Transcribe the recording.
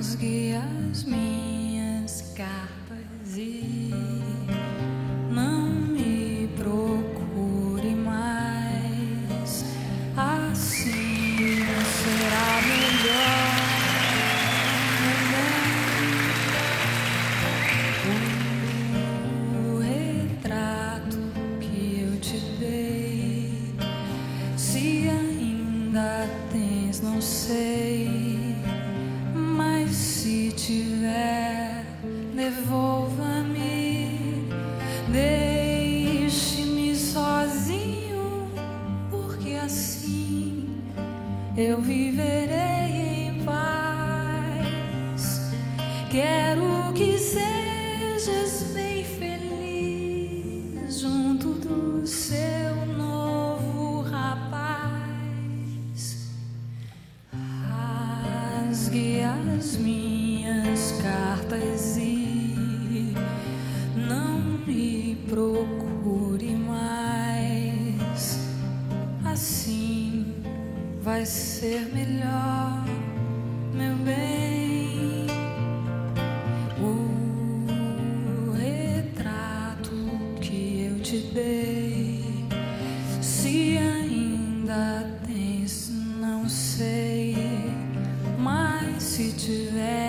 rasgue as minhas cartas e não me procure mais. Assim será melhor. O retrato que eu te dei, se ainda tens, não sei, mas se tiver, devolva-me. Deixe-me sozinho, porque assim eu viverei em paz. Quero que sejas bem feliz junto do seu novo rapaz. Rasgue as minhas cartas e não me procure mais. Assim vai ser melhor, meu bem. O retrato que eu te dei, se ainda tens, não sei, mas se tiver,